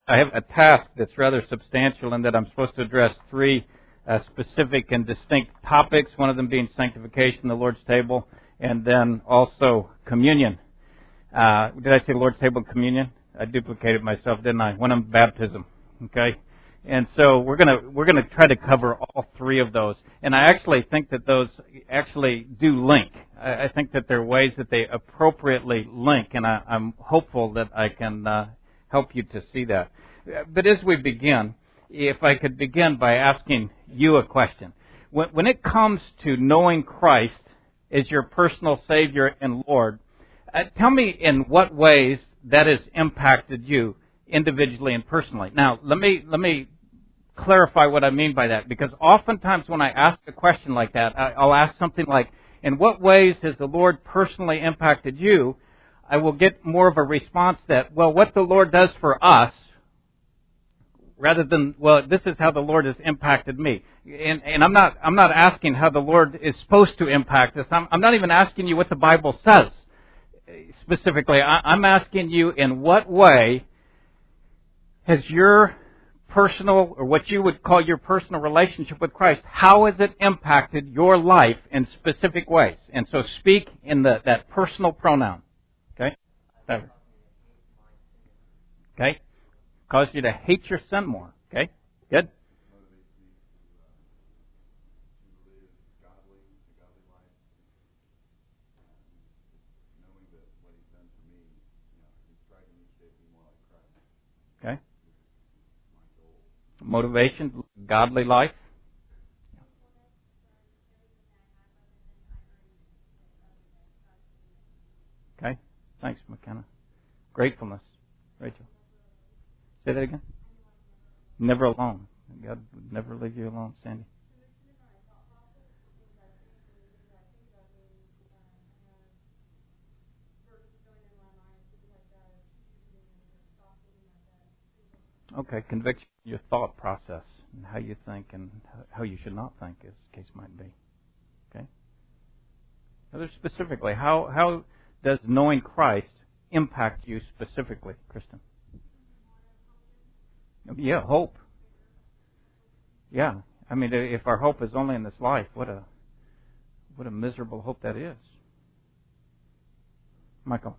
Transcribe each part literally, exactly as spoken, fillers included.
I have a task that's rather substantial in that I'm supposed to address three uh, specific and distinct topics, one of them being sanctification, the Lord's table, and then also communion. Uh, did I say Lord's table and communion? I duplicated myself, didn't I? One of them, baptism. Okay? And so we're gonna we're gonna try to cover all three of those. And I actually think that those actually do link. I, I think that there are ways that they appropriately link, and I, I'm hopeful that I can uh, help you to see that. But as we begin, if I could begin by asking you a question. When, when it comes to knowing Christ as your personal Savior and Lord, uh, tell me in what ways that has impacted you individually and personally. Now, let me let me clarify what I mean by that, because oftentimes when I ask a question like that, I'll ask something like, in what ways has the Lord personally impacted you? I will get more of a response that, well, what the Lord does for us, rather than, well, this is how the Lord has impacted me. And, and I'm not I'm not asking how the Lord is supposed to impact us. I'm, I'm not even asking you what the Bible says specifically. I, I'm asking you, in what way has your personal, or what you would call your personal relationship with Christ, how has it impacted your life in specific ways? And so speak in the, that personal pronoun. Okay? Okay? Caused you to hate your sin more. Okay? Good? Okay? Motivation, godly life. Okay. Thanks, McKenna. Gratefulness. Rachel. Say that again. Never alone. God would never leave you alone, Sandy. Okay, conviction, your thought process, and how you think and how you should not think, as the case might be. Okay? Other specifically, how how does knowing Christ impact you specifically, Kristen? Yeah, hope. Yeah, I mean, if our hope is only in this life, what a what a miserable hope that is. Michael.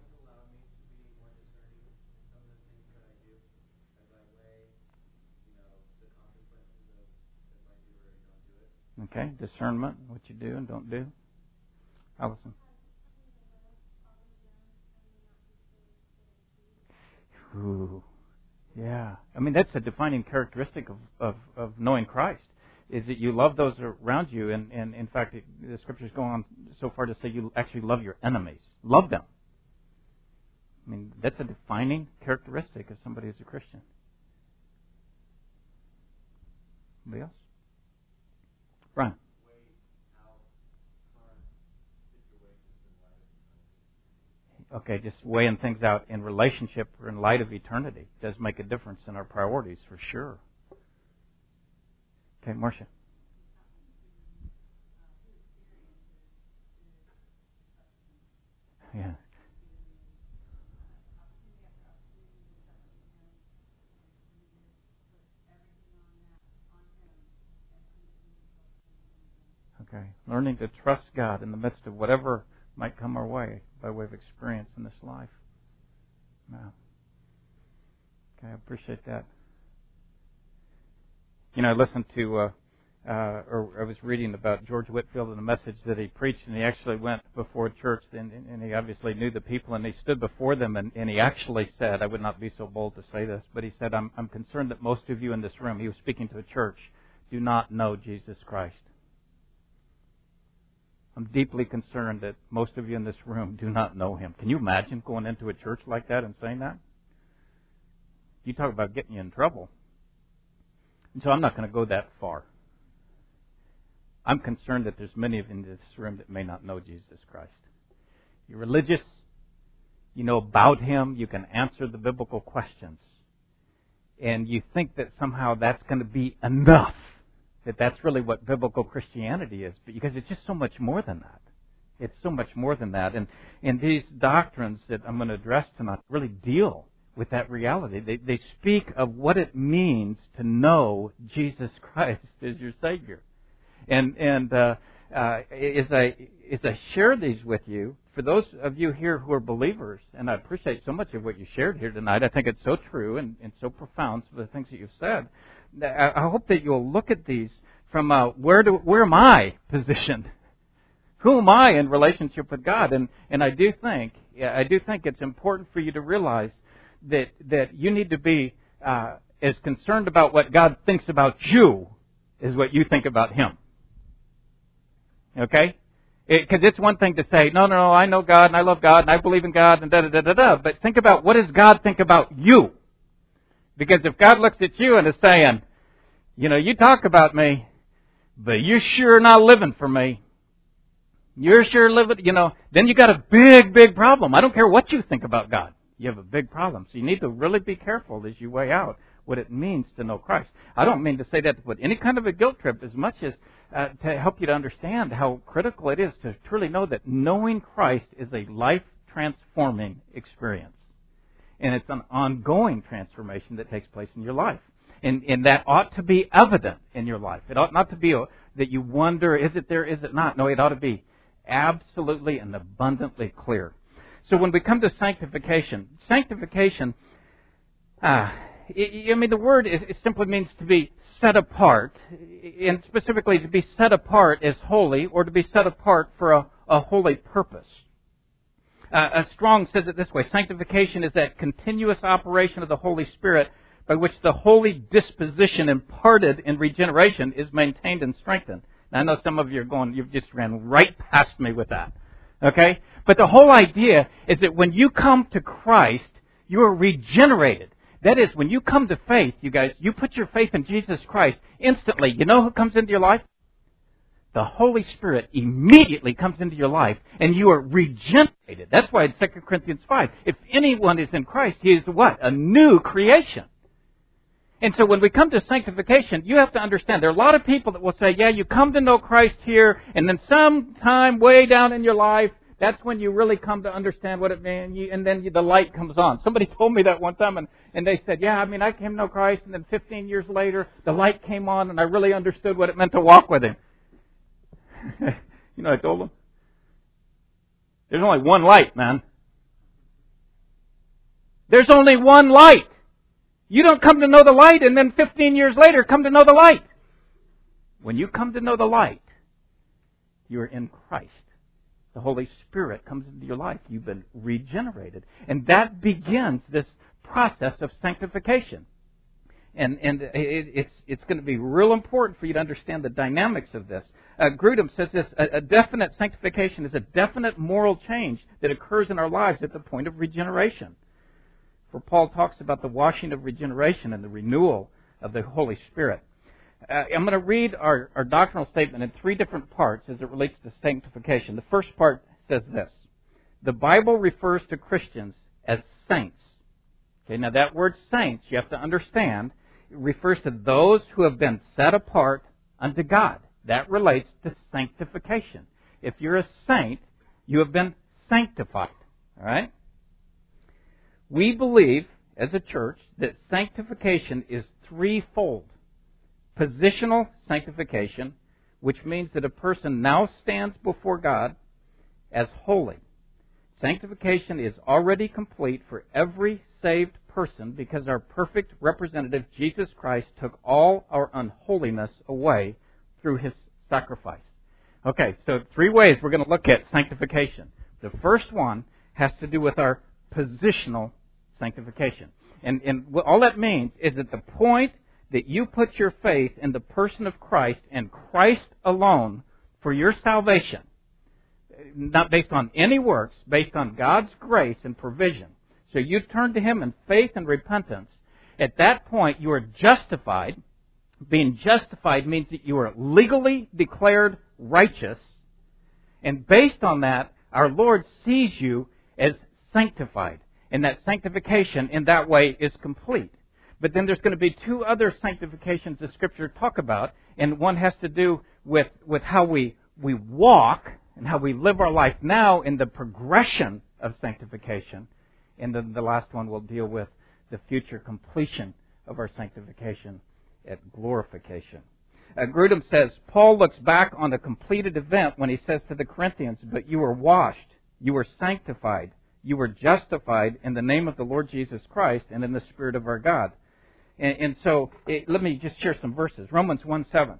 Okay, discernment, what you do and don't do. Allison. Ooh, yeah. I mean, that's a defining characteristic of, of, of knowing Christ, is that you love those around you. And, and in fact, it, the Scriptures go on so far to say you actually love your enemies. Love them. I mean, that's a defining characteristic of somebody who's a Christian. Anybody else? Brian. Okay, just weighing things out in relationship or in light of eternity does make a difference in our priorities, for sure. Okay, Marcia. Yeah. Okay, learning to trust God in the midst of whatever might come our way by way of experience in this life. Wow. Okay, I appreciate that. You know, I listened to, uh, uh, or I was reading about George Whitefield and a message that he preached, and he actually went before church, and, and he obviously knew the people, and he stood before them, and, and he actually said, I would not be so bold to say this, but he said, I'm, I'm concerned that most of you in this room, he was speaking to a church, do not know Jesus Christ. I'm deeply concerned that most of you in this room do not know Him. Can you imagine going into a church like that and saying that? You talk about getting you in trouble. And so I'm not going to go that far. I'm concerned that there's many of you in this room that may not know Jesus Christ. You're religious. You know about Him. You can answer the biblical questions. And you think that somehow that's going to be enough. That that's really what biblical Christianity is, but because it's just so much more than that. It's so much more than that. And, and these doctrines that I'm going to address tonight really deal with that reality. They, they speak of what it means to know Jesus Christ as your Savior. And and uh, uh, as I as I share these with you, for those of you here who are believers, and I appreciate so much of what you shared here tonight. I think it's so true and, and so profound, some of the things that you've said. I, I hope that you'll look at these from uh, where do where am I positioned? Who am I in relationship with God? And and I do think I do think it's important for you to realize that that you need to be uh, as concerned about what God thinks about you as what you think about Him. Okay? Because it, it's one thing to say, no, no, no, I know God and I love God and I believe in God and da da da da da. But think about, what does God think about you? Because if God looks at you and is saying, you know, you talk about me, but you're sure not living for me. You're sure living, you know, then you got a big, big problem. I don't care what you think about God. You have a big problem. So you need to really be careful as you weigh out what it means to know Christ. I don't mean to say that to put any kind of a guilt trip, as much as uh, to help you to understand how critical it is to truly know that knowing Christ is a life-transforming experience. And it's an ongoing transformation that takes place in your life. And, and that ought to be evident in your life. It ought not to be a, that you wonder, is it there, is it not? No, it ought to be absolutely and abundantly clear. So when we come to sanctification, sanctification, uh, it, I mean, the word is, it simply means to be set apart, and specifically to be set apart as holy, or to be set apart for a, a holy purpose. Uh, Strong says it this way: sanctification is that continuous operation of the Holy Spirit by which the holy disposition imparted in regeneration is maintained and strengthened. Now, I know some of you are going, you've just ran right past me with that. Okay? But the whole idea is that when you come to Christ, you are regenerated. That is, when you come to faith, you guys, you put your faith in Jesus Christ, instantly, you know who comes into your life? The Holy Spirit immediately comes into your life, and you are regenerated. That's why in Second Corinthians five, if anyone is in Christ, he is what? A new creation. And so when we come to sanctification, you have to understand, there are a lot of people that will say, yeah, you come to know Christ here, and then sometime way down in your life, that's when you really come to understand what it means, and then the light comes on. Somebody told me that one time, and, and they said, yeah, I mean, I came to know Christ, and then fifteen years later, the light came on, and I really understood what it meant to walk with Him. You know, I told them, there's only one light, man. There's only one light. You don't come to know the light and then fifteen years later come to know the light. When you come to know the light, you're in Christ. The Holy Spirit comes into your life. You've been regenerated. And that begins this process of sanctification. And and it, it's it's going to be real important for you to understand the dynamics of this. Uh, Grudem says this: a, a definite sanctification is a definite moral change that occurs in our lives at the point of regeneration. For Paul talks about the washing of regeneration and the renewal of the Holy Spirit. Uh, I'm going to read our, our doctrinal statement in three different parts as it relates to sanctification. The first part says this: the Bible refers to Christians as saints. Okay, now that word saints, you have to understand, it refers to those who have been set apart unto God. That relates to sanctification. If you're a saint, you have been sanctified. All right? We believe, as a church, that sanctification is threefold. Positional sanctification, which means that a person now stands before God as holy. Sanctification is already complete for every saved person because our perfect representative, Jesus Christ, took all our unholiness away through His sacrifice. Okay, so three ways we're going to look at sanctification. The first one has to do with our positional sanctification. And, and all that means is at the point that you put your faith in the person of Christ and Christ alone for your salvation, not based on any works, based on God's grace and provision. So you turn to Him in faith and repentance. At that point, you are justified. Being justified means that you are legally declared righteous. And based on that, our Lord sees you as sanctified. And that sanctification in that way is complete. But then there's going to be two other sanctifications the Scripture talk about. And one has to do with, with how we, we walk and how we live our life now in the progression of sanctification. And then the last one will deal with the future completion of our sanctification at glorification. Uh, Grudem says, Paul looks back on the completed event when he says to the Corinthians, but you were washed, you were sanctified, you were justified in the name of the Lord Jesus Christ and in the Spirit of our God. And, and so, it, let me just share some verses. Romans one seven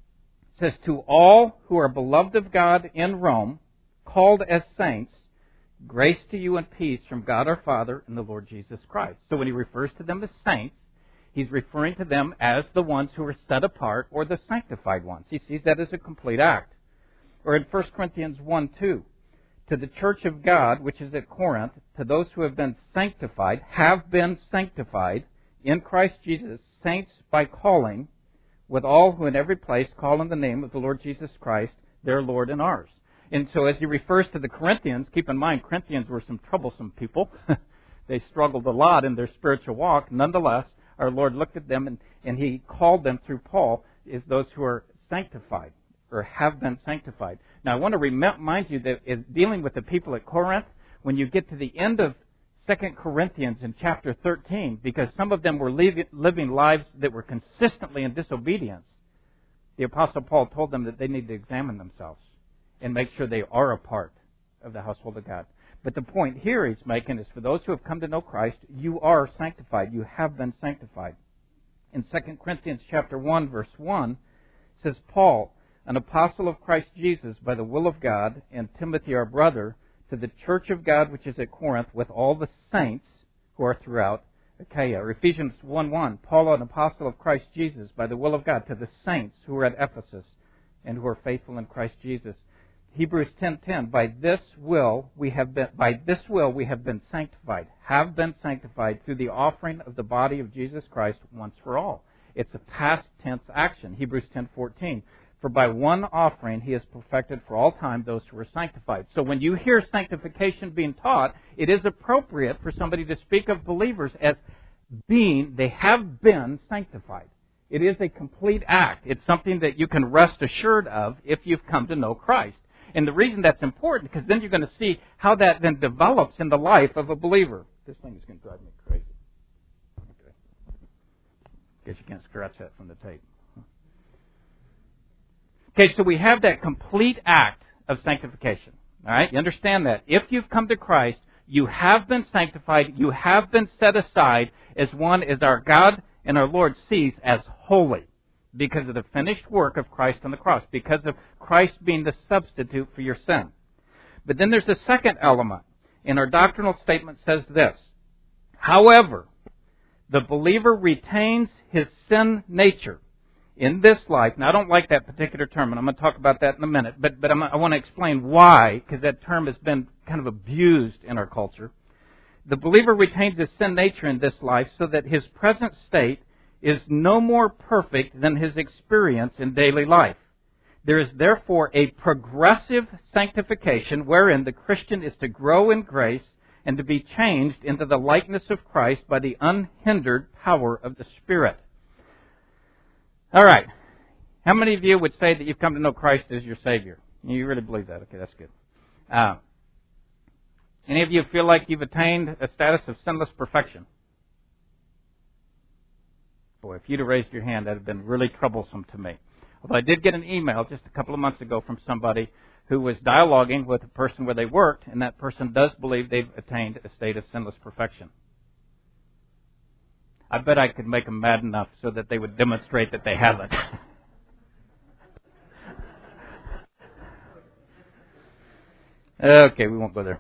says, to all who are beloved of God in Rome, called as saints, grace to you and peace from God our Father and the Lord Jesus Christ. So when he refers to them as saints, he's referring to them as the ones who are set apart or the sanctified ones. He sees that as a complete act. Or in First Corinthians one two, to the church of God, which is at Corinth, to those who have been sanctified, have been sanctified in Christ Jesus, saints by calling, with all who in every place call on the name of the Lord Jesus Christ, their Lord and ours. And so as he refers to the Corinthians, keep in mind, Corinthians were some troublesome people. They struggled a lot in their spiritual walk. Nonetheless, our Lord looked at them and, and he called them through Paul as those who are sanctified or have been sanctified. Now I want to remind you that in dealing with the people at Corinth, when you get to the end of Second Corinthians in chapter thirteen, because some of them were living lives that were consistently in disobedience, the Apostle Paul told them that they need to examine themselves and make sure they are a part of the household of God. But the point here he's making is for those who have come to know Christ, you are sanctified. You have been sanctified. In Second Corinthians chapter one, verse one, says, Paul, an apostle of Christ Jesus by the will of God, and Timothy our brother, to the church of God which is at Corinth, with all the saints who are throughout Achaia. Or Ephesians one one, Paul, an apostle of Christ Jesus by the will of God, to the saints who are at Ephesus and who are faithful in Christ Jesus. Hebrews ten ten, by this will we have been by this will we have been sanctified, have been sanctified through the offering of the body of Jesus Christ once for all. It's a past tense action. Hebrews ten fourteen, for by one offering he has perfected for all time those who are sanctified. So when you hear sanctification being taught, it is appropriate for somebody to speak of believers as being, they have been sanctified. It is a complete act. It's something that you can rest assured of if you've come to know Christ. And the reason that's important, because then you're going to see how that then develops in the life of a believer. This thing is going to drive me crazy. Okay. Guess you can't scratch that from the tape. Okay, so we have that complete act of sanctification. All right, you understand that. If you've come to Christ, you have been sanctified, you have been set aside as one as our God and our Lord sees as holy, because of the finished work of Christ on the cross, because of Christ being the substitute for your sin. But then there's a second element, and our doctrinal statement says this. However, the believer retains his sin nature in this life. Now, I don't like that particular term, and I'm going to talk about that in a minute, but, but I'm, I want to explain why, because that term has been kind of abused in our culture. The believer retains his sin nature in this life so that his present state is no more perfect than his experience in daily life. There is therefore a progressive sanctification wherein the Christian is to grow in grace and to be changed into the likeness of Christ by the unhindered power of the Spirit. All right. How many of you would say that you've come to know Christ as your Savior? You really believe that? Okay, that's good. Uh, any of you feel like you've attained a status of sinless perfection? Boy, if you'd have raised your hand, that would have been really troublesome to me. Although I did get an email just a couple of months ago from somebody who was dialoguing with a person where they worked, and that person does believe they've attained a state of sinless perfection. I bet I could make them mad enough so that they would demonstrate that they haven't. Okay, we won't go there.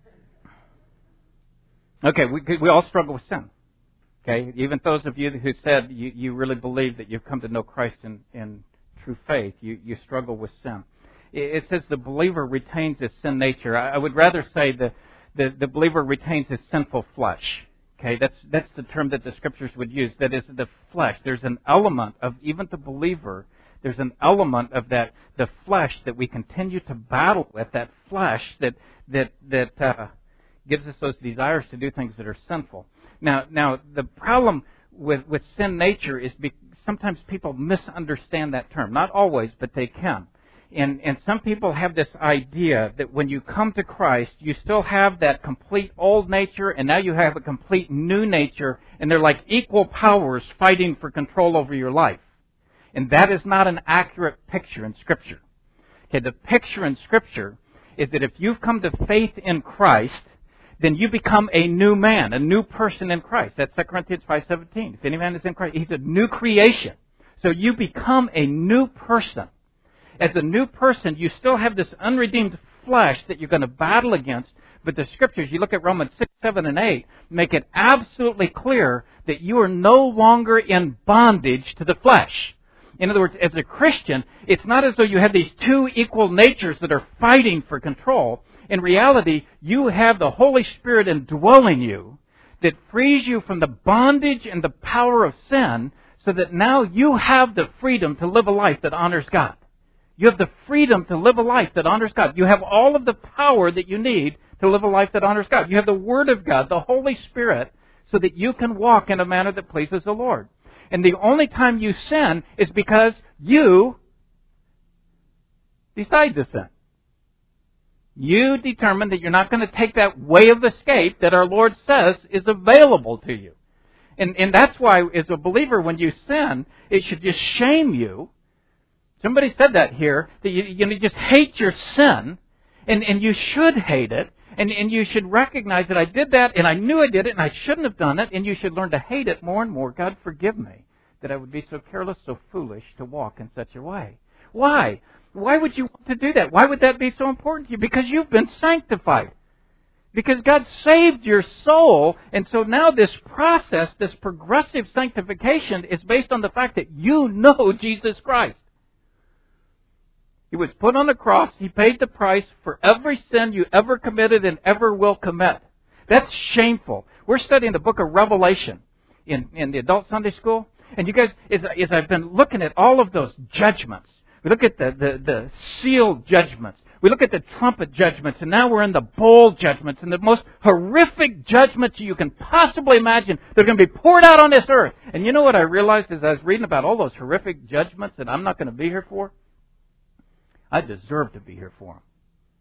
Okay, we we all struggle with sin. Okay, even those of you who said you, you really believe that you've come to know Christ in, in true faith, you, you struggle with sin. It, it says the believer retains his sin nature. I, I would rather say the, the, the believer retains his sinful flesh. Okay, that's that's the term that the Scriptures would use. That is the flesh. There's an element of, even the believer, there's an element of that, the flesh that we continue to battle with, that flesh that that that uh, gives us those desires to do things that are sinful. Now, now the problem with, with sin nature is be, sometimes people misunderstand that term. Not always, but they can. And, and some people have this idea that when you come to Christ, you still have that complete old nature, and now you have a complete new nature, and they're like equal powers fighting for control over your life. And that is not an accurate picture in Scripture. Okay, the picture in Scripture is that if you've come to faith in Christ, then you become a new man, a new person in Christ. That's Second Corinthians five seventeen. If any man is in Christ, he's a new creation. So you become a new person. As a new person, you still have this unredeemed flesh that you're going to battle against, but the Scriptures, you look at Romans six, seven, and eight, make it absolutely clear that you are no longer in bondage to the flesh. In other words, as a Christian, it's not as though you have these two equal natures that are fighting for control. In reality, you have the Holy Spirit indwelling you that frees you from the bondage and the power of sin, so that now you have the freedom to live a life that honors God. You have the freedom to live a life that honors God. You have all of the power that you need to live a life that honors God. You have the Word of God, the Holy Spirit, so that you can walk in a manner that pleases the Lord. And the only time you sin is because you decide to sin. You determine that you're not going to take that way of escape that our Lord says is available to you. And, and that's why, as a believer, when you sin, it should just shame you. Somebody said that here, that you, you just hate your sin, and, and you should hate it, and, and you should recognize that I did that, and I knew I did it, and I shouldn't have done it, and you should learn to hate it more and more. God, forgive me that I would be so careless, so foolish to walk in such a way. Why? Why would you want to do that? Why would that be so important to you? Because you've been sanctified. Because God saved your soul, and so now this process, this progressive sanctification, is based on the fact that you know Jesus Christ. He was put on the cross. He paid the price for every sin you ever committed and ever will commit. That's shameful. We're studying the book of Revelation in, in the adult Sunday school. And you guys, as, as I've been looking at all of those judgments, we look at the, the, the sealed judgments. We look at the trumpet judgments. And now we're in the bowl judgments. And the most horrific judgments you can possibly imagine. They're going to be poured out on this earth. And you know what I realized as I was reading about all those horrific judgments that I'm not going to be here for? I deserve to be here for them.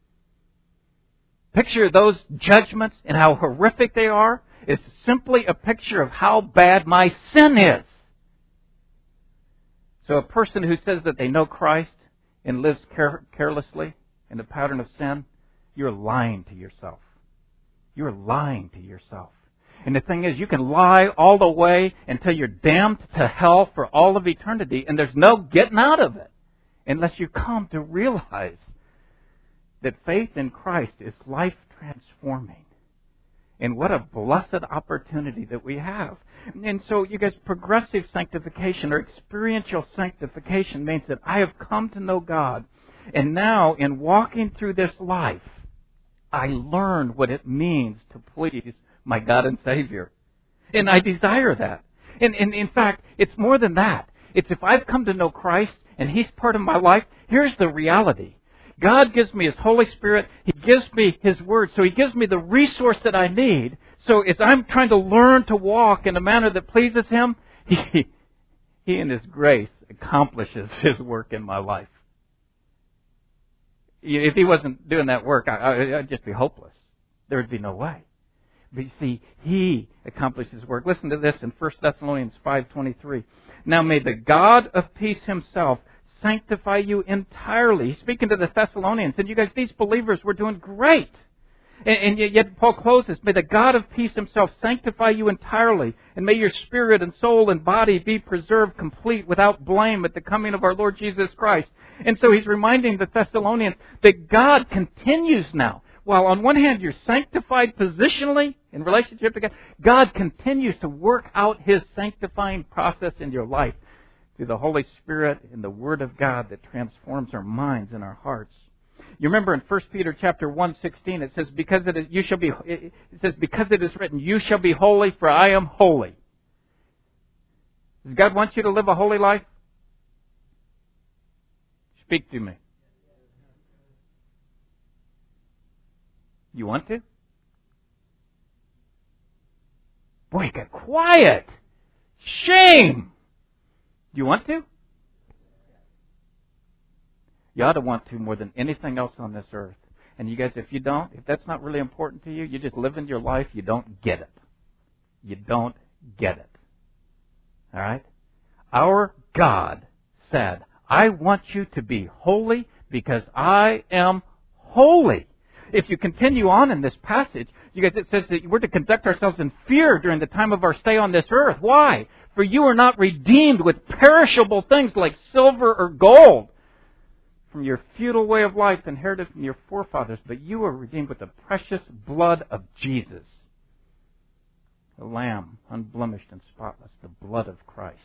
Picture those judgments and how horrific they are is simply a picture of how bad my sin is. So a person who says that they know Christ and lives care- carelessly in the pattern of sin, you're lying to yourself. You're lying to yourself. And the thing is, you can lie all the way until you're damned to hell for all of eternity, and there's no getting out of it. Unless you come to realize that faith in Christ is life-transforming. And what a blessed opportunity that we have. And so, you guys, progressive sanctification or experiential sanctification means that I have come to know God. And now, in walking through this life, I learn what it means to please my God and Savior. And I desire that. And, and in fact, it's more than that. It's if I've come to know Christ, and He's part of my life, here's the reality. God gives me His Holy Spirit. He gives me His Word. So He gives me the resource that I need. So as I'm trying to learn to walk in a manner that pleases Him, He, he in His grace accomplishes His work in my life. If He wasn't doing that work, I, I'd just be hopeless. There would be no way. But you see, He accomplishes work. Listen to this in First Thessalonians five twenty-three. Now may the God of peace Himself sanctify you entirely. He's speaking to the Thessalonians. And you guys, these believers were doing great. And, and yet Paul closes, may the God of peace Himself sanctify you entirely. And may your spirit and soul and body be preserved complete without blame at the coming of our Lord Jesus Christ. And so he's reminding the Thessalonians that God continues now. While on one hand you're sanctified positionally in relationship to God, God continues to work out His sanctifying process in your life through the Holy Spirit and the Word of God that transforms our minds and our hearts. You remember in First Peter chapter one sixteen it says, "Because it is, you shall be." It says, "Because it is written, you shall be holy, for I am holy." Does God want you to live a holy life? Speak to me. You want to? Boy, get quiet. Shame. You want to? You ought to want to more than anything else on this earth. And you guys, if you don't, if that's not really important to you, you're just living your life, you don't get it. You don't get it. All right? Our God said, I want you to be holy because I am holy. If you continue on in this passage, you guys, it says that we're to conduct ourselves in fear during the time of our stay on this earth. Why? For you are not redeemed with perishable things like silver or gold from your futile way of life inherited from your forefathers, but you are redeemed with the precious blood of Jesus, the Lamb, unblemished and spotless, the blood of Christ.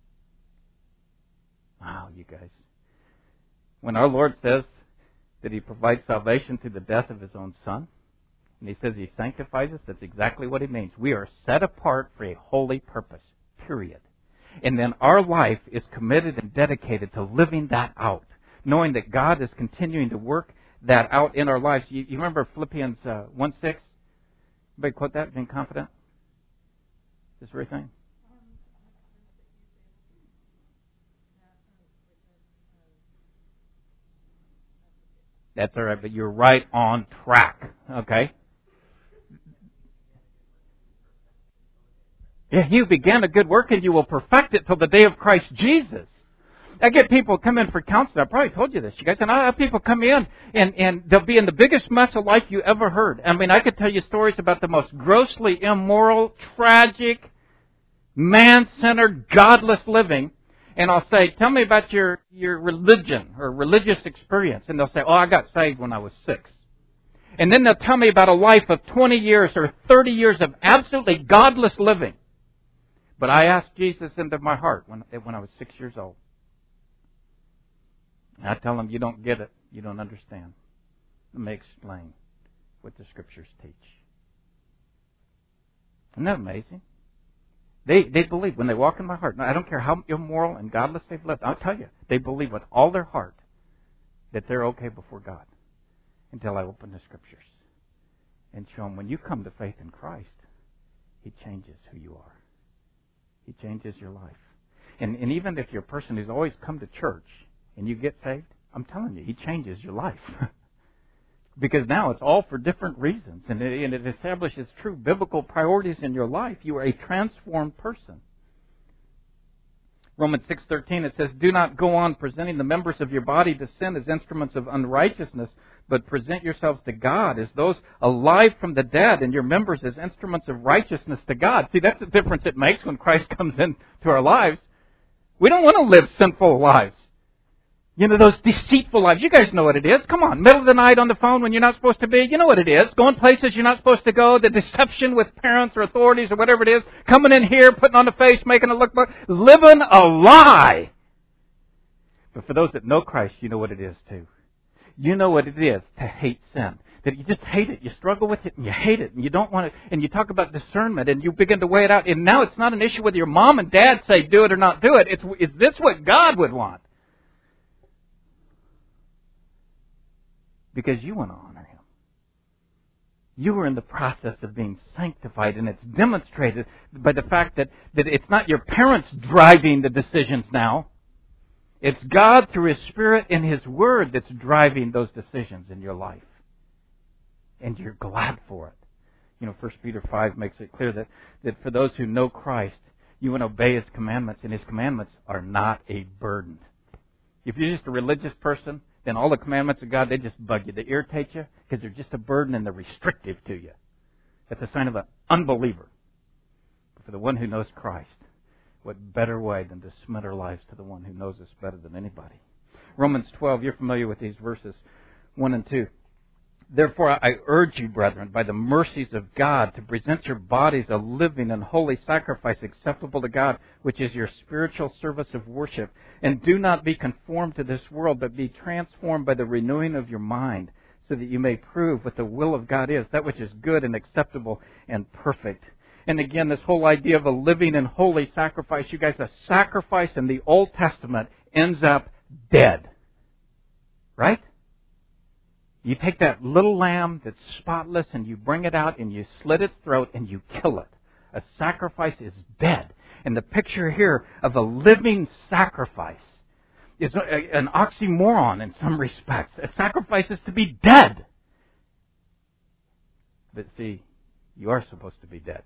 Wow, you guys. When our Lord says that He provides salvation through the death of His own Son, and He says He sanctifies us, that's exactly what He means. We are set apart for a holy purpose, period. And then our life is committed and dedicated to living that out, knowing that God is continuing to work that out in our lives. You, you remember Philippians uh, one six? Everybody quote that, being confident? This very thing? That's all right, but you're right on track. Okay? Yeah, you began a good work and you will perfect it till the day of Christ Jesus. I get people come in for counseling. I probably told you this, you guys. And I have people come in and, and they'll be in the biggest mess of life you ever heard. I mean, I could tell you stories about the most grossly immoral, tragic, man-centered, godless living. And I'll say, tell me about your, your religion or religious experience. And they'll say, oh, I got saved when I was six. And then they'll tell me about a life of twenty years or thirty years of absolutely godless living. But I asked Jesus into my heart when, when I was six years old. And I tell them, you don't get it. You don't understand. Let me explain what the Scriptures teach. Isn't that amazing? They they believe when they walk in my heart. Now, I don't care how immoral and godless they've lived. I'll tell you, they believe with all their heart that they're okay before God until I open the Scriptures and show them when you come to faith in Christ, He changes who you are. He changes your life. And, and even if you're a person who's always come to church and you get saved, I'm telling you, He changes your life. Because now it's all for different reasons. And it, and it establishes true biblical priorities in your life. You are a transformed person. Romans six thirteen, it says, do not go on presenting the members of your body to sin as instruments of unrighteousness, but present yourselves to God as those alive from the dead, and your members as instruments of righteousness to God. See, that's the difference it makes when Christ comes into our lives. We don't want to live sinful lives. You know, those deceitful lives. You guys know what it is. Come on, middle of the night on the phone when you're not supposed to be. You know what it is. Going places you're not supposed to go. The deception with parents or authorities or whatever it is. Coming in here, putting on the face, making it look like living a lie. But for those that know Christ, you know what it is too. You know what it is to hate sin. That you just hate it. You struggle with it and you hate it and you don't want it. And you talk about discernment and you begin to weigh it out. And now it's not an issue whether your mom and dad say do it or not do it. It's, is this what God would want? Because you want to honor Him. You are in the process of being sanctified, and it's demonstrated by the fact that, that it's not your parents driving the decisions now. It's God through His Spirit and His Word that's driving those decisions in your life. And you're glad for it. You know, First Peter five makes it clear that, that for those who know Christ, you want to obey His commandments, and His commandments are not a burden. If you're just a religious person, then all the commandments of God, they just bug you. They irritate you because they're just a burden and they're restrictive to you. That's a sign of an unbeliever. But for the one who knows Christ, what better way than to submit our lives to the one who knows us better than anybody? Romans twelve, you're familiar with these verses one and two. Therefore, I urge you, brethren, by the mercies of God, to present your bodies a living and holy sacrifice acceptable to God, which is your spiritual service of worship. And do not be conformed to this world, but be transformed by the renewing of your mind, so that you may prove what the will of God is, that which is good and acceptable and perfect. And again, this whole idea of a living and holy sacrifice, you guys, a sacrifice in the Old Testament ends up dead. Right? You take that little lamb that's spotless and you bring it out and you slit its throat and you kill it. A sacrifice is dead. And the picture here of a living sacrifice is a, an oxymoron in some respects. A sacrifice is to be dead. But see, you are supposed to be dead.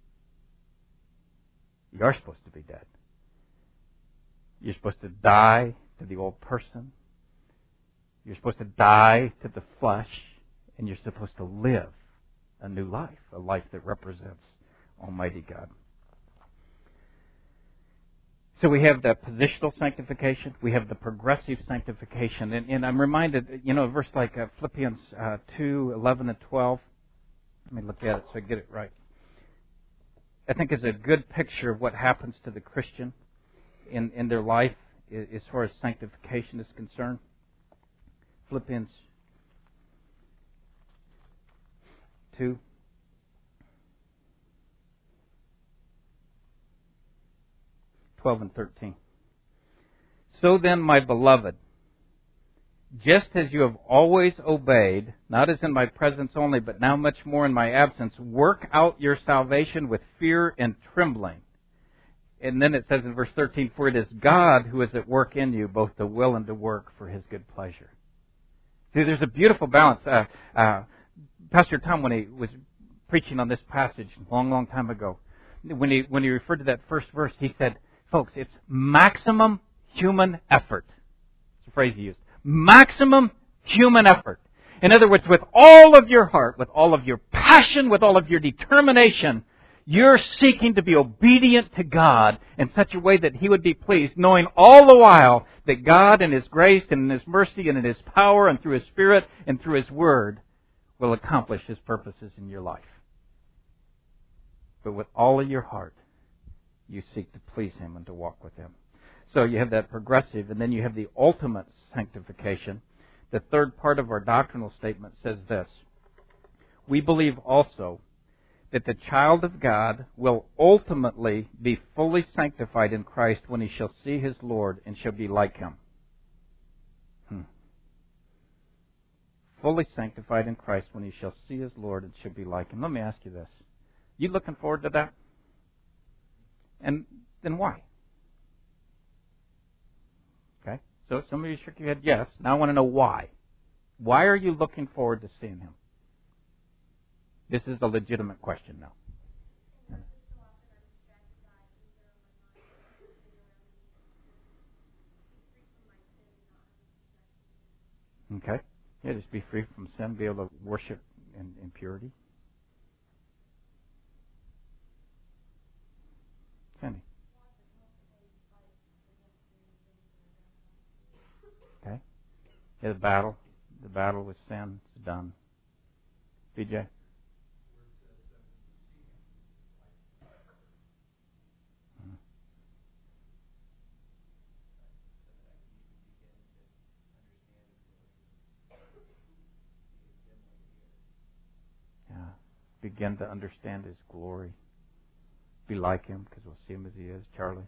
You are supposed to be dead. You're supposed to die to the old person. You're supposed to die to the flesh. And you're supposed to live a new life, a life that represents Almighty God. So we have the positional sanctification. We have the progressive sanctification. And, and I'm reminded, you know, a verse like uh, Philippians uh, two, eleven and twelve. Let me look at it so I get it right. I think is a good picture of what happens to the Christian in, in their life as far as sanctification is concerned. Philippians two. twelve and thirteen. So then, my beloved, just as you have always obeyed, not as in my presence only, but now much more in my absence, work out your salvation with fear and trembling. And then it says in verse thirteen, for it is God who is at work in you, both to will and to work for His good pleasure. See, there's a beautiful balance. Uh, uh, Pastor Tom, when he was preaching on this passage a long, long time ago, when he when he referred to that first verse, he said, folks, it's maximum human effort. That's the phrase he used. Maximum human effort. In other words, with all of your heart, with all of your passion, with all of your determination, you're seeking to be obedient to God in such a way that He would be pleased, knowing all the while that God in His grace and in His mercy and in His power and through His Spirit and through His Word will accomplish His purposes in your life. But with all of your heart, you seek to please Him and to walk with Him. So you have that progressive, and then you have the ultimate sanctification. The third part of our doctrinal statement says this. We believe also that the child of God will ultimately be fully sanctified in Christ when he shall see his Lord and shall be like Him. Hmm. Fully sanctified in Christ when he shall see his Lord and shall be like Him. Let me ask you this. You looking forward to that? And then why? Okay, so some of you shook your head yes. Now I want to know why. Why are you looking forward to seeing Him? This is a legitimate question now. Okay. Yeah, just be free from sin, be able to worship in, in purity. Sandy. Okay. Yeah, the battle. The battle with sin is done. B J. Yeah. Begin to understand His glory. Be like Him because we'll see Him as He is. Charlie.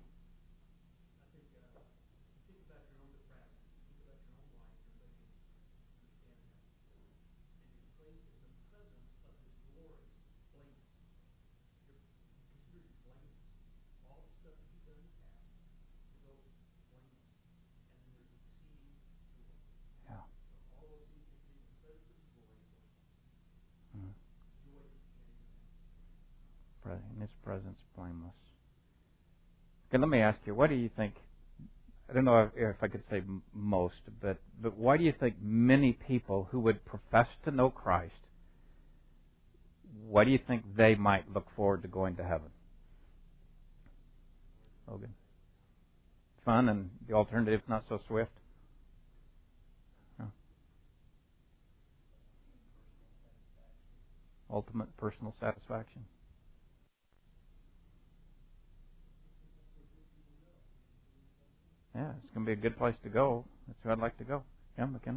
In His presence, blameless. Okay, let me ask you, what do you think, I don't know if, if I could say m- most, but, but why do you think many people who would profess to know Christ, why do you think they might look forward to going to heaven? Logan? Fun and the alternative not so swift? No. Ultimate personal satisfaction? Yeah, it's going to be a good place to go. That's where I'd like to go. Yeah, McKenna?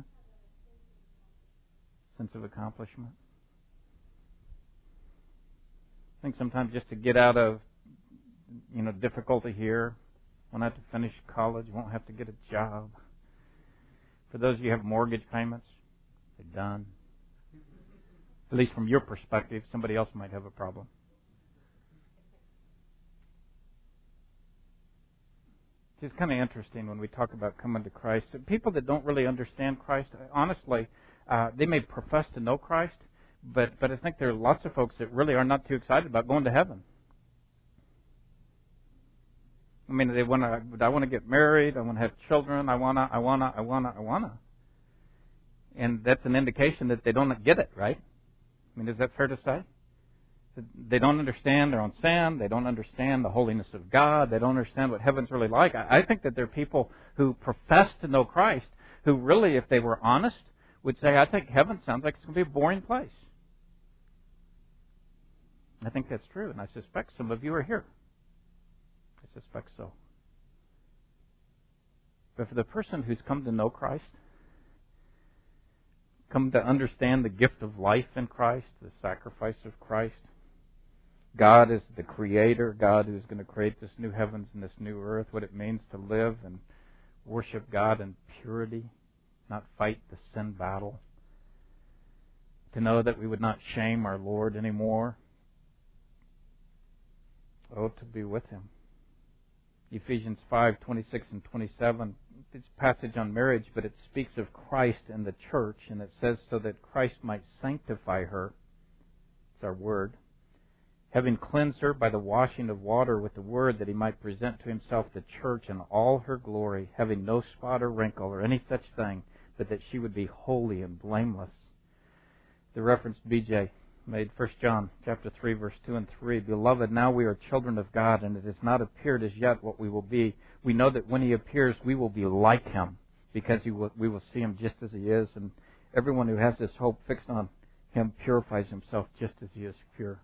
Sense of accomplishment. I think sometimes just to get out of, you know, difficulty here, won't have to finish college, won't have to get a job. For those of you who have mortgage payments, they're done. At least from your perspective, somebody else might have a problem. is kind of interesting when we talk about coming to Christ. People that don't really understand Christ, honestly, uh, they may profess to know Christ, but, but I think there are lots of folks that really are not too excited about going to heaven. I mean, they want to. I want to get married. I want to have children. I wanna. I wanna. I wanna. I wanna. And that's an indication that they don't get it, right? I mean, is that fair to say? They don't understand their own sin. They don't understand the holiness of God. They don't understand what heaven's really like. I think that there are people who profess to know Christ who really, if they were honest, would say, I think heaven sounds like it's going to be a boring place. I think that's true, and I suspect some of you are here. I suspect so. But for the person who's come to know Christ, come to understand the gift of life in Christ, the sacrifice of Christ, God is the Creator, God who's going to create this new heavens and this new earth, what it means to live and worship God in purity, not fight the sin battle, to know that we would not shame our Lord anymore. Oh, to be with Him. Ephesians five, twenty-six and twenty-seven, it's a passage on marriage, but it speaks of Christ and the church, and it says, so that Christ might sanctify her, it's our word, having cleansed her by the washing of water with the word, that He might present to Himself the church in all her glory, having no spot or wrinkle or any such thing, but that she would be holy and blameless. The reference B J made, First John chapter three, verse two and three. Beloved, now we are children of God, and it has not appeared as yet what we will be. We know that when He appears, we will be like Him, because he will, we will see Him just as He is. And everyone who has this hope fixed on Him purifies himself just as He is pure.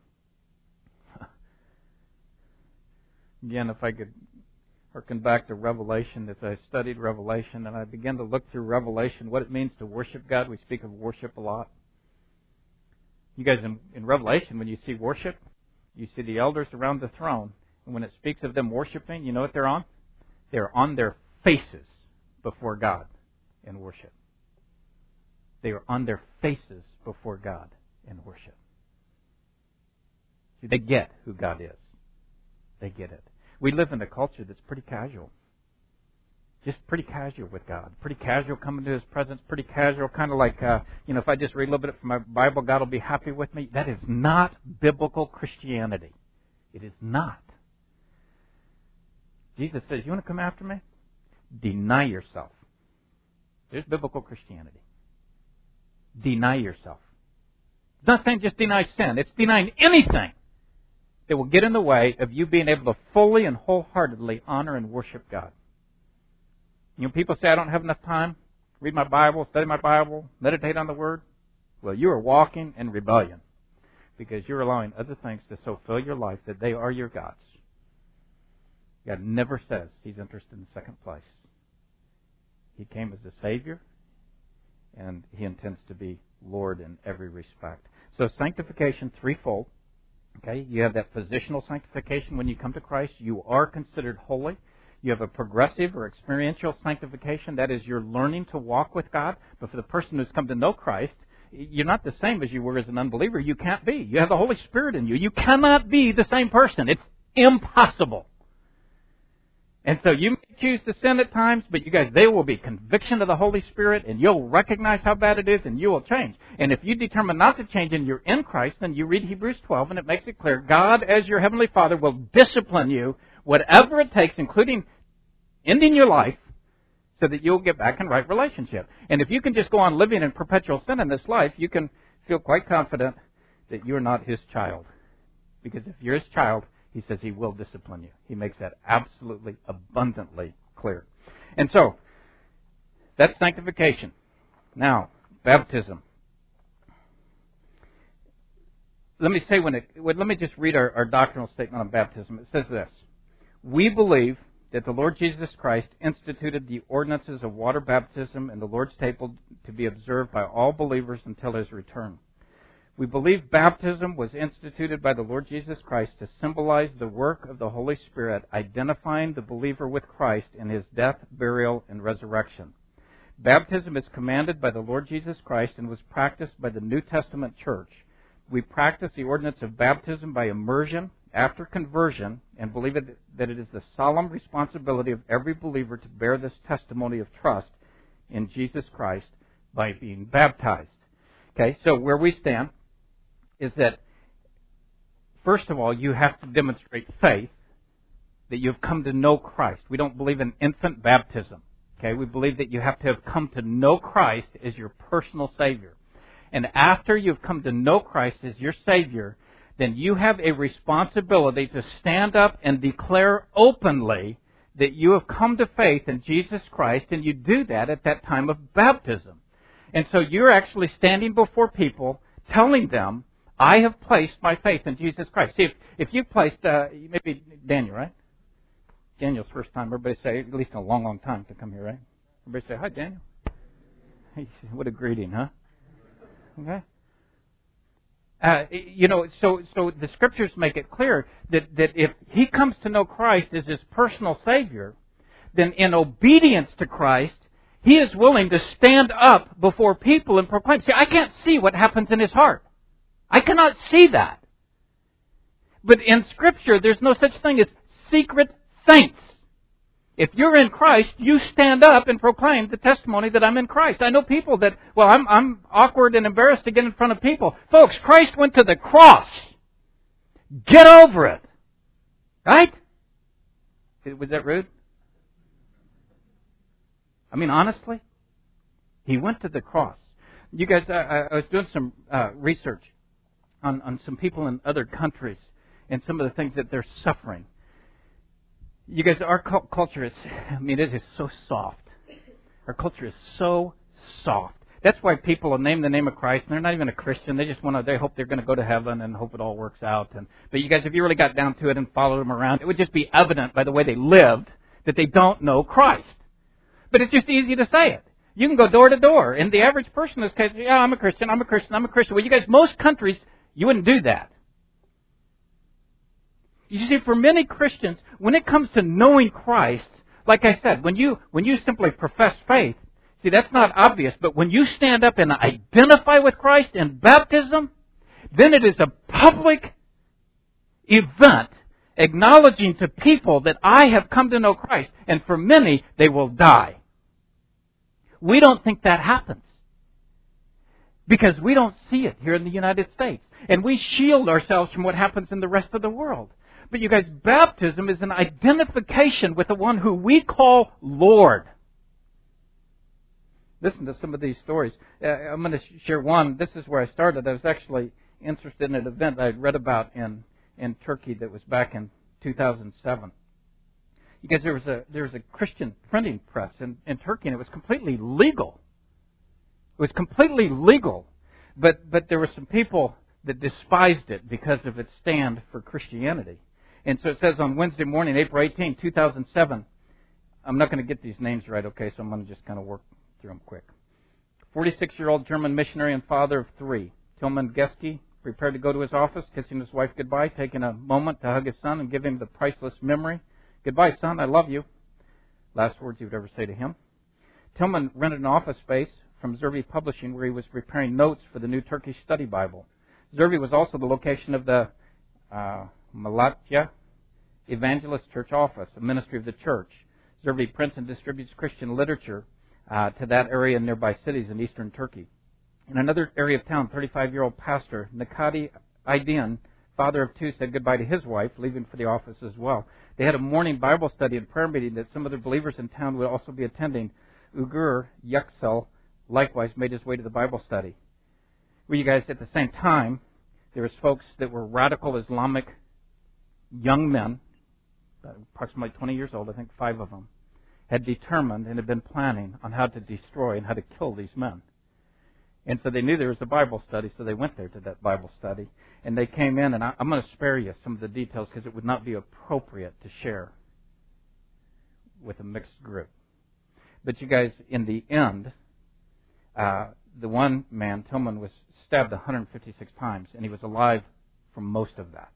Again, if I could harken back to Revelation, as I studied Revelation and I began to look through Revelation, what it means to worship God. We speak of worship a lot. You guys, in, in Revelation, when you see worship, you see the elders around the throne. And when it speaks of them worshiping, you know what they're on? They're on their faces before God in worship. They are on their faces before God in worship. See, they get who God is. They get it. We live in a culture that's pretty casual. Just pretty casual with God. Pretty casual coming to His presence. Pretty casual, kind of like, uh, you know, if I just read a little bit from my Bible, God will be happy with me. That is not biblical Christianity. It is not. Jesus says, you want to come after me? Deny yourself. There's biblical Christianity. Deny yourself. It's not saying just deny sin. It's denying anything that will get in the way of you being able to fully and wholeheartedly honor and worship God. You know, people say, I don't have enough time. Read my Bible, study my Bible, meditate on the Word. Well, you are walking in rebellion because you're allowing other things to so fill your life that they are your gods. God never says He's interested in second place. He came as a Savior, and He intends to be Lord in every respect. So sanctification, threefold. Okay, you have that positional sanctification when you come to Christ. You are considered holy. You have a progressive or experiential sanctification. That is, you're learning to walk with God. But for the person who's come to know Christ, you're not the same as you were as an unbeliever. You can't be. You have the Holy Spirit in you. You cannot be the same person. It's impossible. And so you may choose to sin at times, but you guys, there will be conviction of the Holy Spirit, and you'll recognize how bad it is, and you will change. And if you determine not to change and you're in Christ, then you read Hebrews twelve, and it makes it clear, God, as your Heavenly Father, will discipline you, whatever it takes, including ending your life, so that you'll get back in right relationship. And if you can just go on living in perpetual sin in this life, you can feel quite confident that you're not His child. Because if you're His child, He says He will discipline you. He makes that absolutely abundantly clear. And so, that's sanctification. Now, baptism. Let me say when it, let me just read our, our doctrinal statement on baptism. It says this: we believe that the Lord Jesus Christ instituted the ordinances of water baptism and the Lord's table to be observed by all believers until His return. We believe baptism was instituted by the Lord Jesus Christ to symbolize the work of the Holy Spirit, identifying the believer with Christ in His death, burial, and resurrection. Baptism is commanded by the Lord Jesus Christ and was practiced by the New Testament church. We practice the ordinance of baptism by immersion after conversion and believe it, that it is the solemn responsibility of every believer to bear this testimony of trust in Jesus Christ by being baptized. Okay, so where we stand is that, first of all, you have to demonstrate faith that you have come to know Christ. We don't believe in infant baptism. Okay, we believe that you have to have come to know Christ as your personal Savior. And after you've come to know Christ as your Savior, then you have a responsibility to stand up and declare openly that you have come to faith in Jesus Christ, and you do that at that time of baptism. And so you're actually standing before people, telling them, I have placed my faith in Jesus Christ. See, if, if you've placed, uh, maybe Daniel, right? Daniel's first time, everybody say, at least in a long, long time to come here, right? Everybody say, hi, Daniel. What a greeting, huh? Okay. Uh, you know, so so the Scriptures make it clear that, that if he comes to know Christ as his personal Savior, then in obedience to Christ, he is willing to stand up before people and proclaim. See, I can't see what happens in his heart. I cannot see that. But in Scripture, there's no such thing as secret saints. If you're in Christ, you stand up and proclaim the testimony that I'm in Christ. I know people that, well, I'm, I'm awkward and embarrassed to get in front of people. Folks, Christ went to the cross. Get over it. Right? Was that rude? I mean, honestly, he went to the cross. You guys, I, I was doing some uh, research on, on some people in other countries and some of the things that they're suffering. You guys, our culture is, I mean, it is so soft. Our culture is so soft. That's why people will name the name of Christ, and they're not even a Christian. They just want to, they hope they're going to go to heaven and hope it all works out. And But you guys, if you really got down to it and followed them around, it would just be evident by the way they lived that they don't know Christ. But it's just easy to say it. You can go door to door, and the average person in this case, yeah, I'm a Christian, I'm a Christian, I'm a Christian. Well, you guys, most countries, you wouldn't do that. You see, for many Christians, when it comes to knowing Christ, like I said, when you when you simply profess faith, see, that's not obvious, but when you stand up and identify with Christ in baptism, then it is a public event acknowledging to people that I have come to know Christ, and for many, they will die. We don't think that happens because we don't see it here in the United States, and we shield ourselves from what happens in the rest of the world. But you guys, baptism is an identification with the one who we call Lord. Listen to some of these stories. Uh, I'm going to share one. This is where I started. I was actually interested in an event I read about in, in Turkey that was back in two thousand seven. You guys, there was a there was a Christian printing press in, in Turkey, and it was completely legal. It was completely legal. But but there were some people that despised it because of its stand for Christianity. And so it says on Wednesday morning, April eighteenth, two thousand seven, I'm not going to get these names right, okay, so I'm going to just kind of work through them quick. forty-six-year-old German missionary and father of three, Tilman Geske, prepared to go to his office, kissing his wife goodbye, taking a moment to hug his son and give him the priceless memory. Goodbye, son, I love you. Last words he would ever say to him. Tilman rented an office space from Zervi Publishing where he was preparing notes for the New Turkish Study Bible. Zervi was also the location of the uh, Malatya Evangelist Church Office, a ministry of the church. Zervi prints and distributes Christian literature uh, to that area and nearby cities in eastern Turkey. In another area of town, thirty-five-year-old pastor Nikadi Aydin, father of two, said goodbye to his wife, leaving for the office as well. They had a morning Bible study and prayer meeting that some other believers in town would also be attending. Ugur Yüksel likewise made his way to the Bible study. Well, you guys, at the same time, there was folks that were radical Islamic young men, approximately twenty years old, I think five of them, had determined and had been planning on how to destroy and how to kill these men. And so they knew there was a Bible study, so they went there to that Bible study. And they came in, and I, I'm going to spare you some of the details because it would not be appropriate to share with a mixed group. But you guys, in the end, uh, the one man, Tilman, was stabbed one hundred fifty-six times, and he was alive for most of that,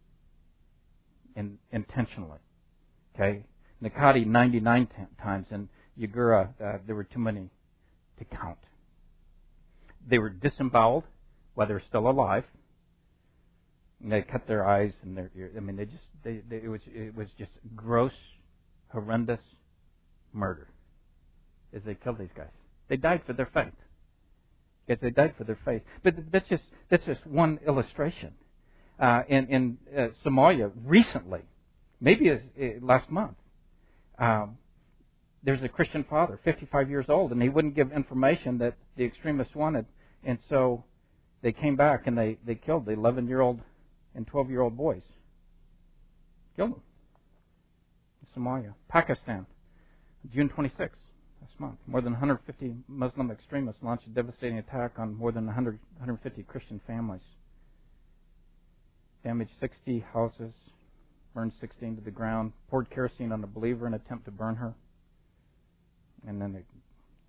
in, intentionally. Okay, Nikadi ninety-nine t- times, and Yagura, uh, there were too many to count. They were disemboweled while they were still alive. And they cut their eyes and their ears. I mean, they just, they, they, it was, it was just gross, horrendous murder as they killed these guys. They died for their faith. Yes, they died for their faith. But that's just, that's just one illustration. Uh, in, in uh, Somalia, recently, maybe as, uh, last month, um, there's a Christian father, fifty-five years old, and he wouldn't give information that the extremists wanted. And so they came back and they, they killed the eleven-year-old and twelve-year-old boys. Killed them. In Somalia. Pakistan, June twenty-sixth, last month. More than one hundred fifty Muslim extremists launched a devastating attack on more than one hundred, one hundred fifty Christian families. Damaged sixty houses, burned sixteen to the ground, poured kerosene on a believer in an attempt to burn her. And then they, it's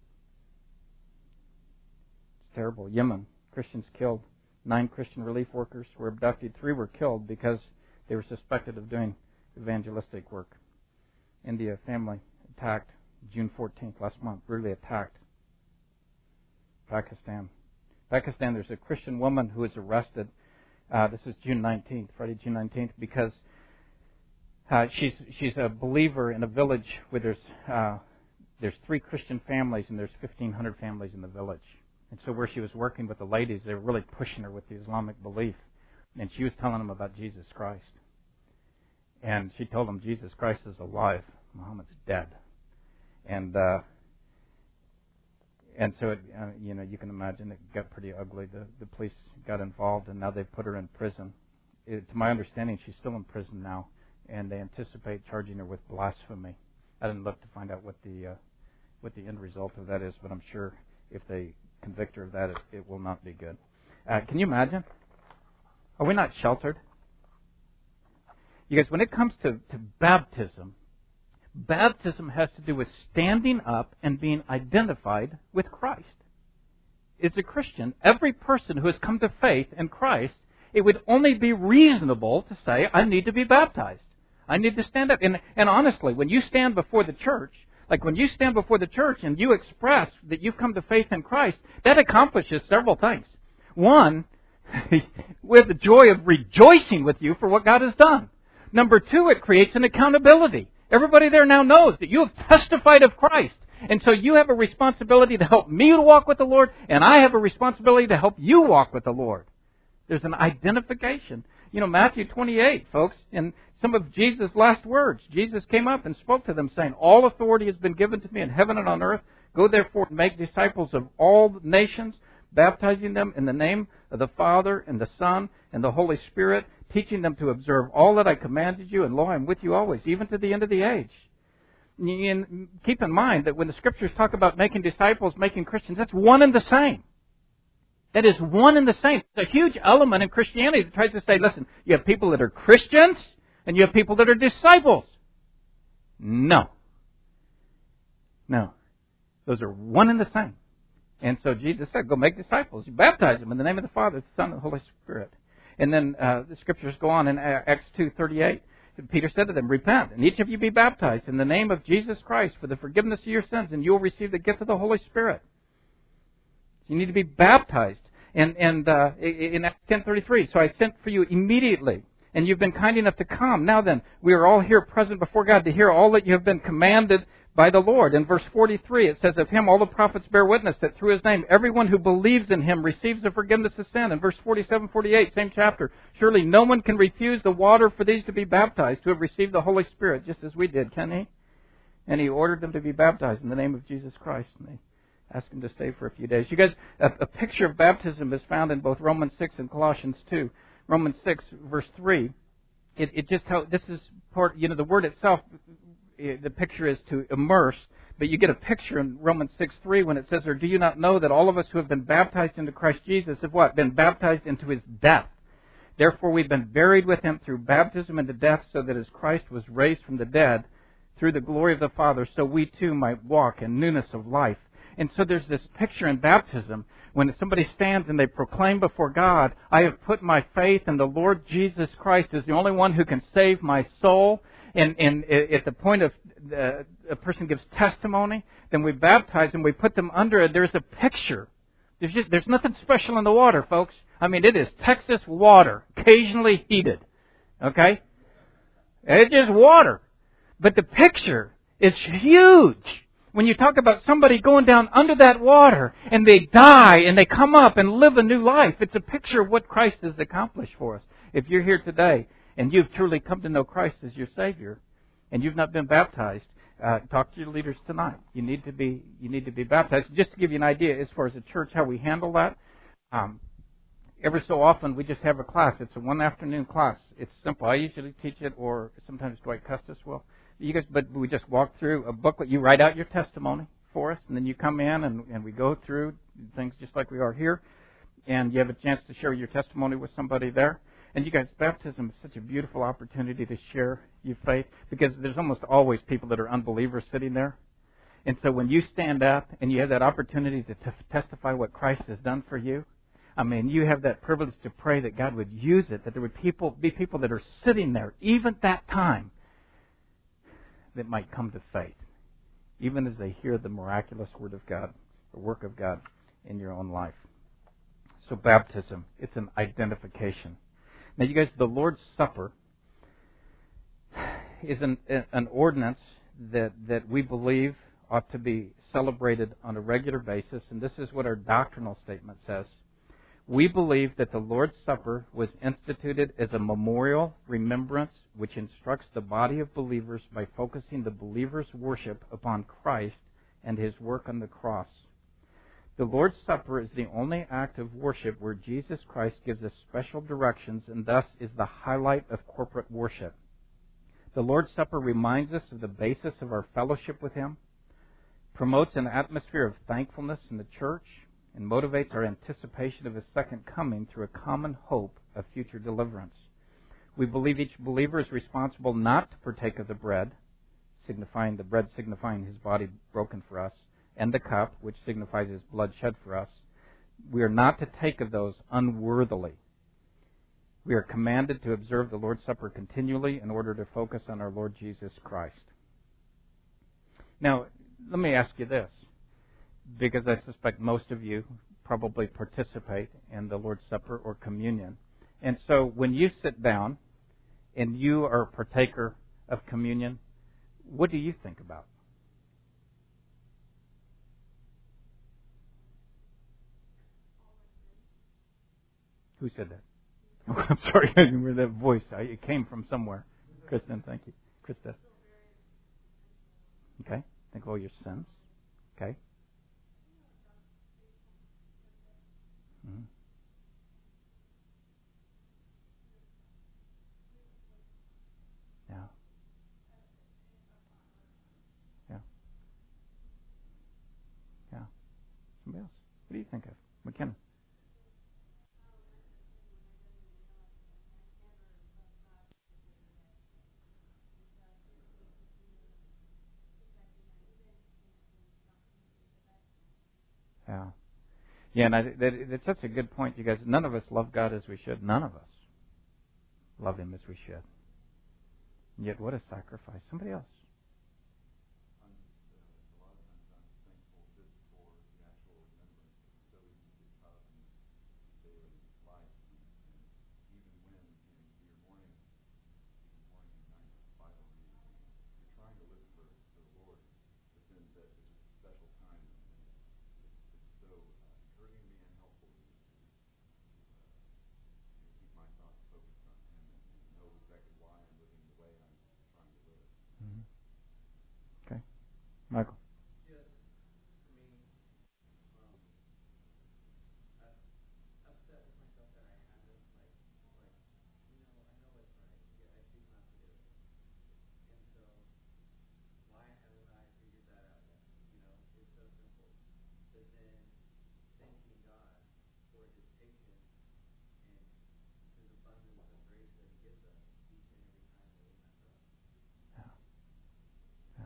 terrible. Yemen, Christians killed. Nine Christian relief workers were abducted. Three were killed because they were suspected of doing evangelistic work. India, family attacked June fourteenth, last month, brutally attacked. Pakistan. Pakistan, there's a Christian woman who was arrested. Uh, this is June nineteenth, Friday, June nineteenth, because uh, she's she's a believer in a village where there's uh, there's three Christian families and there's fifteen hundred families in the village. And so where she was working with the ladies, they were really pushing her with the Islamic belief. And she was telling them about Jesus Christ. And she told them Jesus Christ is alive. Muhammad's dead. And uh, and so, it, uh, you know, you can imagine it got pretty ugly. The, the police got involved, and now they put her in prison. It, to my understanding, she's still in prison now, and they anticipate charging her with blasphemy. I didn't look to find out what the uh, what the end result of that is, but I'm sure if they convict her of that, it, it will not be good. Uh, can you imagine? Are we not sheltered? You guys, when it comes to, to baptism, baptism has to do with standing up and being identified with Christ. As a Christian, every person who has come to faith in Christ, it would only be reasonable to say, I need to be baptized. I need to stand up. And, and honestly, when you stand before the church, like when you stand before the church and you express that you've come to faith in Christ, that accomplishes several things. One, we have the joy of rejoicing with you for what God has done. Number two, it creates an accountability. Everybody there now knows that you have testified of Christ. And so you have a responsibility to help me to walk with the Lord, and I have a responsibility to help you walk with the Lord. There's an identification. You know, Matthew twenty-eight, folks, in some of Jesus' last words, Jesus came up and spoke to them saying, all authority has been given to me in heaven and on earth. Go therefore and make disciples of all nations, baptizing them in the name of the Father and the Son and the Holy Spirit, teaching them to observe all that I commanded you, and lo, I'm with you always, even to the end of the age. And keep in mind that when the Scriptures talk about making disciples, making Christians, that's one and the same. That is one and the same. It's a huge element in Christianity that tries to say, listen, you have people that are Christians, and you have people that are disciples. No. No. Those are one and the same. And so Jesus said, go make disciples. You baptize them in the name of the Father, the Son, and the Holy Spirit. And then uh, the Scriptures go on in Acts two thirty-eight. Peter said to them, repent, and each of you be baptized in the name of Jesus Christ for the forgiveness of your sins, and you will receive the gift of the Holy Spirit. You need to be baptized. And, and uh, in Acts ten thirty-three, so I sent for you immediately, and you've been kind enough to come. Now then, we are all here present before God to hear all that you have been commanded by the Lord. In verse forty-three, it says, of him all the prophets bear witness that through his name everyone who believes in him receives the forgiveness of sin. In verse forty-seven, forty-eight, same chapter, surely no one can refuse the water for these to be baptized who have received the Holy Spirit, just as we did, can he? And he ordered them to be baptized in the name of Jesus Christ. And they asked him to stay for a few days. You guys, a, a picture of baptism is found in both Romans six and Colossians two. Romans six, verse three, it, it just how this is part, you know, the word itself, the picture is to immerse, but you get a picture in Romans six three when it says, or do you not know that all of us who have been baptized into Christ Jesus have what? Been baptized into his death. Therefore we've been buried with him through baptism into death, so that as Christ was raised from the dead through the glory of the Father, so we too might walk in newness of life. And so there's this picture in baptism when somebody stands and they proclaim before God, I have put my faith in the Lord Jesus Christ as the only one who can save my soul. And, and at the point of uh, a person gives testimony, then we baptize them, we put them under it. There's a picture. There's just, there's nothing special in the water, folks. I mean, it is Texas water, occasionally heated. Okay? It's just water. But the picture is huge. When you talk about somebody going down under that water and they die and they come up and live a new life, it's a picture of what Christ has accomplished for us. If you're here today and you've truly come to know Christ as your Savior and you've not been baptized, uh, talk to your leaders tonight. You need to be you need to be baptized. Just to give you an idea, as far as the church, how we handle that, um, every so often we just have a class. It's a one afternoon class. It's simple. I usually teach it, or sometimes Dwight Custis will. You guys, but we just walk through a booklet. You write out your testimony for us, and then you come in and, and we go through things just like we are here, and you have a chance to share your testimony with somebody there. And you guys, baptism is such a beautiful opportunity to share your faith, because there's almost always people that are unbelievers sitting there. And so when you stand up and you have that opportunity to t- testify what Christ has done for you, I mean, you have that privilege to pray that God would use it, that there would people be people that are sitting there, even at that time, that might come to faith, even as they hear the miraculous Word of God, the work of God in your own life. So baptism, it's an identification. Now, you guys, the Lord's Supper is an, an ordinance that, that we believe ought to be celebrated on a regular basis, and this is what our doctrinal statement says. We believe that the Lord's Supper was instituted as a memorial remembrance which instructs the body of believers by focusing the believer's worship upon Christ and His work on the cross. The Lord's Supper is the only act of worship where Jesus Christ gives us special directions and thus is the highlight of corporate worship. The Lord's Supper reminds us of the basis of our fellowship with Him, promotes an atmosphere of thankfulness in the church, and motivates our anticipation of His second coming through a common hope of future deliverance. We believe each believer is responsible not to partake of the bread, signifying the bread signifying His body broken for us, and the cup, which signifies His blood shed for us. We are not to take of those unworthily. We are commanded to observe the Lord's Supper continually in order to focus on our Lord Jesus Christ. Now, let me ask you this, because I suspect most of you probably participate in the Lord's Supper or communion. And so when you sit down and you are a partaker of communion, what do you think about? Who said that? Oh, I'm sorry, I didn't hear that voice. It came from somewhere. Kristen, thank you. Krista. Okay. Think of all your sins. Okay. Mm-hmm. Yeah. Yeah. Yeah. Somebody else. What do you think of? McKenna. Yeah. Yeah, and I, that, that's such a good point, you guys. None of us love God as we should. None of us love Him as we should. And yet, what a sacrifice. Somebody else. Mm-hmm. Okay. Michael. Yeah. Yeah.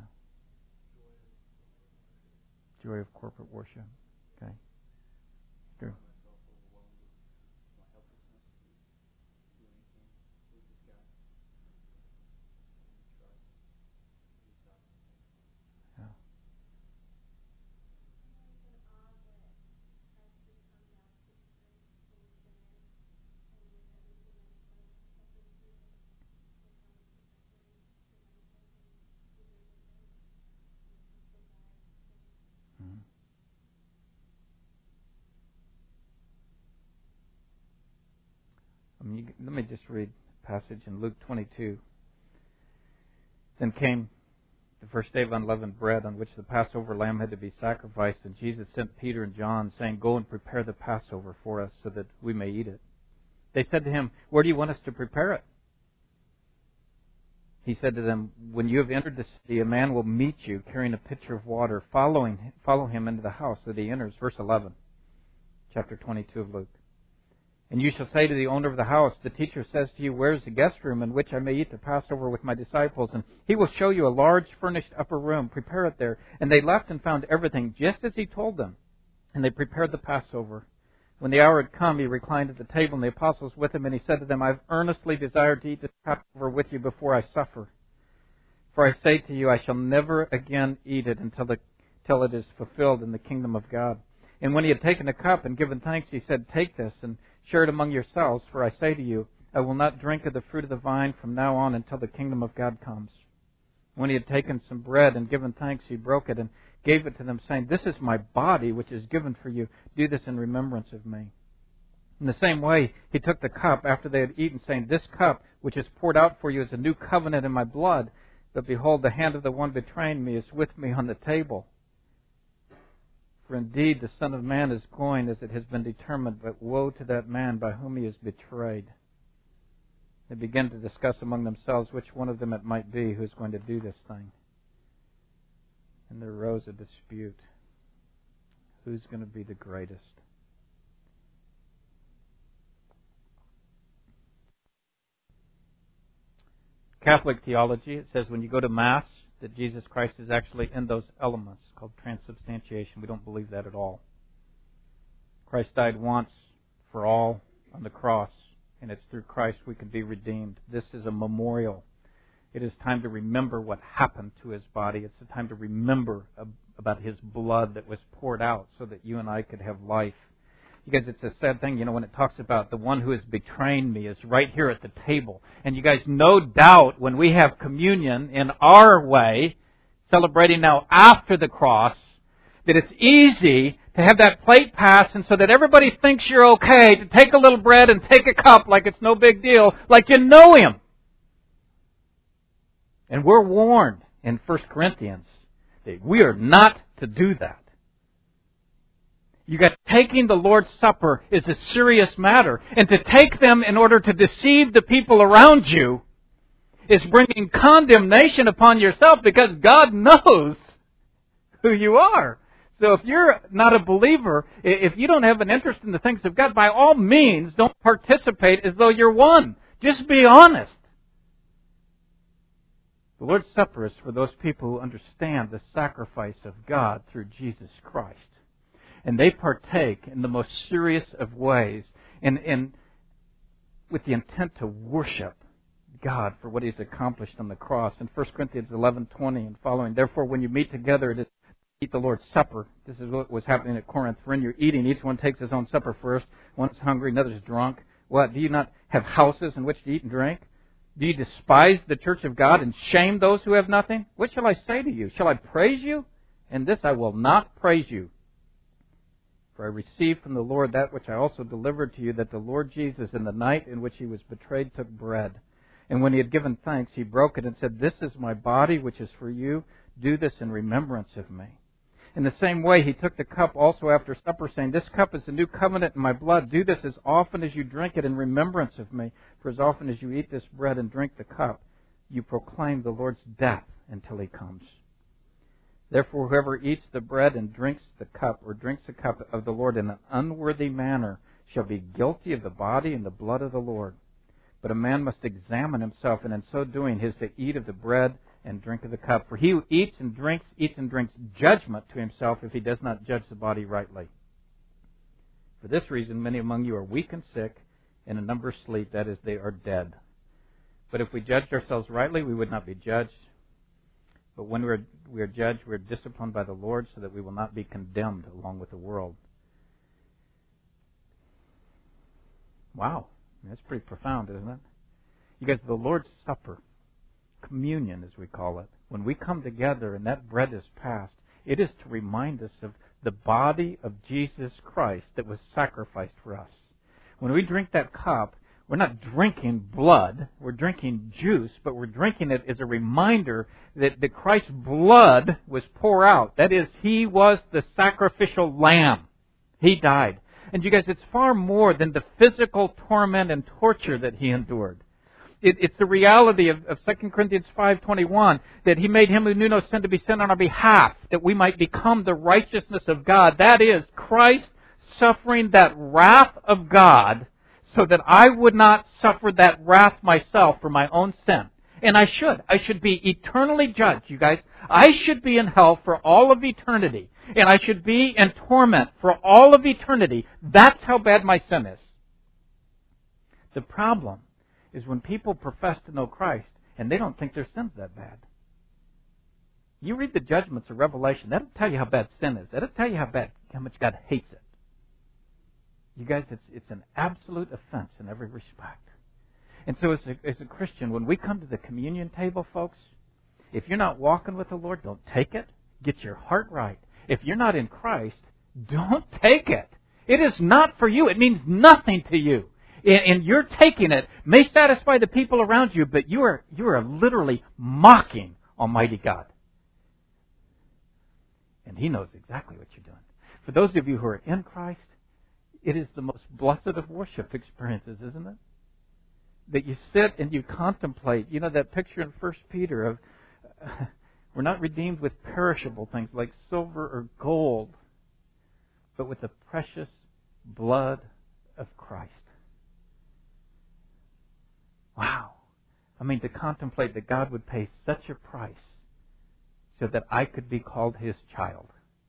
Joy of corporate worship. Okay. Good. Yeah. Let me just read a passage in Luke twenty-two. Then came the first day of unleavened bread on which the Passover lamb had to be sacrificed, and Jesus sent Peter and John, saying, Go and prepare the Passover for us so that we may eat it. They said to him, Where do you want us to prepare it? He said to them, When you have entered the city, a man will meet you carrying a pitcher of water. Following, follow him into the house that he enters. Verse eleven, chapter twenty-two of Luke. And you shall say to the owner of the house, The teacher says to you, Where is the guest room in which I may eat the Passover with my disciples? And he will show you a large furnished upper room. Prepare it there. And they left and found everything just as he told them. And they prepared the Passover. When the hour had come, he reclined at the table, and the apostles with him, and he said to them, I have earnestly desired to eat this Passover with you before I suffer. For I say to you, I shall never again eat it until, the, until it is fulfilled in the kingdom of God. And when he had taken a cup and given thanks, he said, Take this and share it among yourselves, for I say to you, I will not drink of the fruit of the vine from now on until the kingdom of God comes. When he had taken some bread and given thanks, he broke it and gave it to them, saying, This is my body, which is given for you. Do this in remembrance of me. In the same way, he took the cup after they had eaten, saying, This cup, which is poured out for you, is a new covenant in my blood. But behold, the hand of the one betraying me is with me on the table. For indeed the Son of Man is going as it has been determined, but woe to that man by whom he is betrayed. They began to discuss among themselves which one of them it might be who is going to do this thing. And there arose a dispute. Who's going to be the greatest? Catholic theology, it says when you go to Mass, that Jesus Christ is actually in those elements called transubstantiation. We don't believe that at all. Christ died once for all on the cross, and it's through Christ we can be redeemed. This is a memorial. It is time to remember what happened to His body. It's a time to remember about His blood that was poured out so that you and I could have life. Because it's a sad thing, you know, when it talks about the one who is betraying me is right here at the table. And you guys, no doubt, when we have communion in our way, celebrating now after the cross, that it's easy to have that plate pass and so that everybody thinks you're okay to take a little bread and take a cup like it's no big deal, like you know Him. And we're warned in First Corinthians that we are not to do that. You got taking the Lord's Supper is a serious matter. And to take them in order to deceive the people around you is bringing condemnation upon yourself because God knows who you are. So if you're not a believer, if you don't have an interest in the things of God, by all means, don't participate as though you're one. Just be honest. The Lord's Supper is for those people who understand the sacrifice of God through Jesus Christ. And they partake in the most serious of ways and, and with the intent to worship God for what He's accomplished on the cross. In First Corinthians eleven twenty and following, therefore when you meet together, it is eat the Lord's Supper. This is what was happening at Corinth. When you're eating, each one takes his own supper first. One is hungry, another is drunk. What? Do you not have houses in which to eat and drink? Do you despise the church of God and shame those who have nothing? What shall I say to you? Shall I praise you? In this I will not praise you. For I received from the Lord that which I also delivered to you, that the Lord Jesus, in the night in which He was betrayed, took bread. And when He had given thanks, He broke it and said, This is my body, which is for you. Do this in remembrance of me. In the same way, He took the cup also after supper, saying, This cup is the new covenant in my blood. Do this as often as you drink it in remembrance of me. For as often as you eat this bread and drink the cup, you proclaim the Lord's death until He comes. Therefore, whoever eats the bread and drinks the cup, or drinks the cup of the Lord in an unworthy manner, shall be guilty of the body and the blood of the Lord. But a man must examine himself, and in so doing he is to eat of the bread and drink of the cup. For he who eats and drinks, eats and drinks judgment to himself if he does not judge the body rightly. For this reason, many among you are weak and sick, and a number sleep, that is, they are dead. But if we judged ourselves rightly, we would not be judged. But when we are, we are judged, we are disciplined by the Lord so that we will not be condemned along with the world. Wow. That's pretty profound, isn't it? You guys, the Lord's Supper, communion as we call it, when we come together and that bread is passed, it is to remind us of the body of Jesus Christ that was sacrificed for us. When we drink that cup, We're not drinking blood. We're drinking juice, but we're drinking it as a reminder that, that Christ's blood was poured out. That is, He was the sacrificial lamb. He died. And you guys, it's far more than the physical torment and torture that He endured. It, it's the reality of, of Second Corinthians five twenty-one, that He made Him who knew no sin to be sin on our behalf, that we might become the righteousness of God. That is, Christ suffering that wrath of God so that I would not suffer that wrath myself for my own sin. And I should. I should be eternally judged, you guys. I should be in hell for all of eternity. And I should be in torment for all of eternity. That's how bad my sin is. The problem is when people profess to know Christ and they don't think their sin's that bad. You read the judgments of Revelation, that'll tell you how bad sin is. That'll tell you how bad, how much God hates it. You guys, it's it's an absolute offense in every respect. And so as a, as a Christian, when we come to the communion table, folks, if you're not walking with the Lord, don't take it. Get your heart right. If you're not in Christ, don't take it. It is not for you. It means nothing to you. And, and you're taking it may satisfy the people around you, but you are you are literally mocking Almighty God. And He knows exactly what you're doing. For those of you who are in Christ, it is the most blessed of worship experiences, isn't it? That you sit and you contemplate. You know that picture in First Peter of uh, we're not redeemed with perishable things like silver or gold, but with the precious blood of Christ. Wow. I mean, to contemplate that God would pay such a price so that I could be called His child.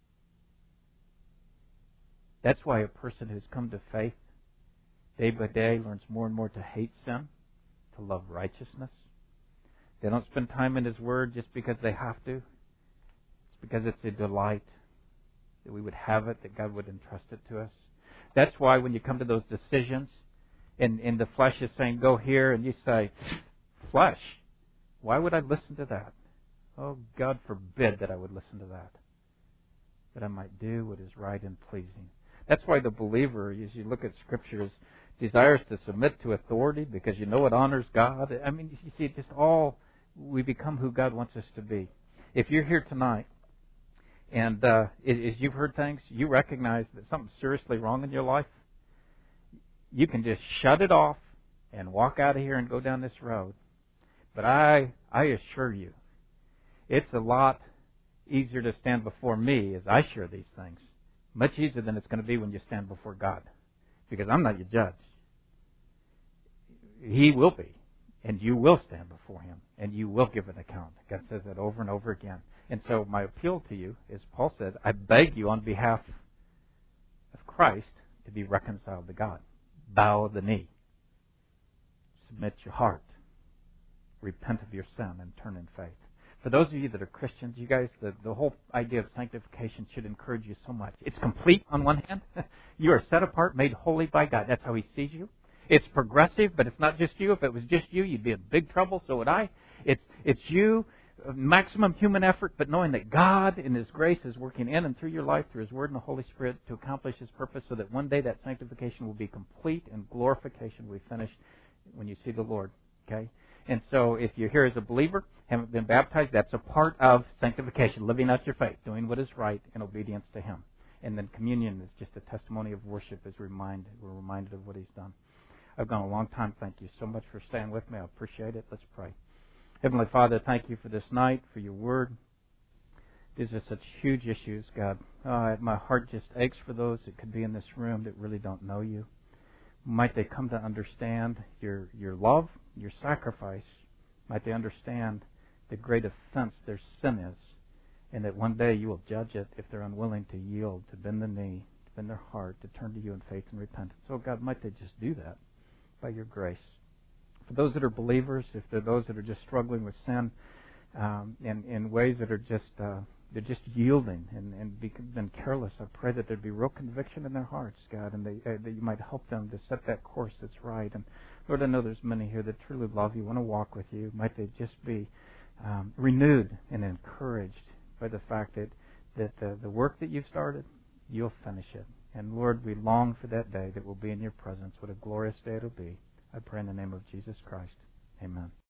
That's why a person who's come to faith day by day learns more and more to hate sin, to love righteousness. They don't spend time in His Word just because they have to. It's because it's a delight that we would have it, that God would entrust it to us. That's why when you come to those decisions, and, and the flesh is saying, go here, and you say, flesh, why would I listen to that? Oh, God forbid that I would listen to that. That I might do what is right and pleasing. That's why the believer, as you look at Scriptures, desires to submit to authority because you know it honors God. I mean, you see, it just all, we become who God wants us to be. If you're here tonight and uh, as you've heard things, you recognize that something's seriously wrong in your life, you can just shut it off and walk out of here and go down this road. But I, I assure you, it's a lot easier to stand before me as I share these things. Much easier than it's going to be when you stand before God. Because I'm not your judge. He will be. And you will stand before Him. And you will give an account. God says that over and over again. And so my appeal to you, as Paul said, I beg you on behalf of Christ to be reconciled to God. Bow the knee. Submit your heart. Repent of your sin and turn in faith. For those of you that are Christians, you guys, the, the whole idea of sanctification should encourage you so much. It's complete on one hand. You are set apart, made holy by God. That's how He sees you. It's progressive, but it's not just you. If it was just you, you'd be in big trouble. So would I. It's it's you, maximum human effort, but knowing that God in His grace is working in and through your life, through His Word and the Holy Spirit to accomplish His purpose so that one day that sanctification will be complete and glorification will be finished when you see the Lord. Okay? And so if you're here as a believer, haven't been baptized, that's a part of sanctification, living out your faith, doing what is right in obedience to Him. And then communion is just a testimony of worship as remind, we're reminded of what He's done. I've gone a long time. Thank you so much for staying with me. I appreciate it. Let's pray. Heavenly Father, thank you for this night, for your word. These are such huge issues, God. Uh, my heart just aches for those that could be in this room that really don't know you. Might they come to understand your your love, your sacrifice. Might they understand the great offense their sin is, and that one day you will judge it if they're unwilling to yield, to bend the knee, to bend their heart, to turn to you in faith and repentance. So, God, might they just do that by your grace. For those that are believers, if they're those that are just struggling with sin um, in, in ways that are just uh, they're just yielding and, and be, been careless, I pray that there'd be real conviction in their hearts, God, and they, uh, that you might help them to set that course that's right. And Lord, I know there's many here that truly love you, want to walk with you. Might they just be um, renewed and encouraged by the fact that, that the, the work that you've started, you'll finish it. And Lord, we long for that day that we'll be in your presence. What a glorious day it'll be. I pray in the name of Jesus Christ. Amen.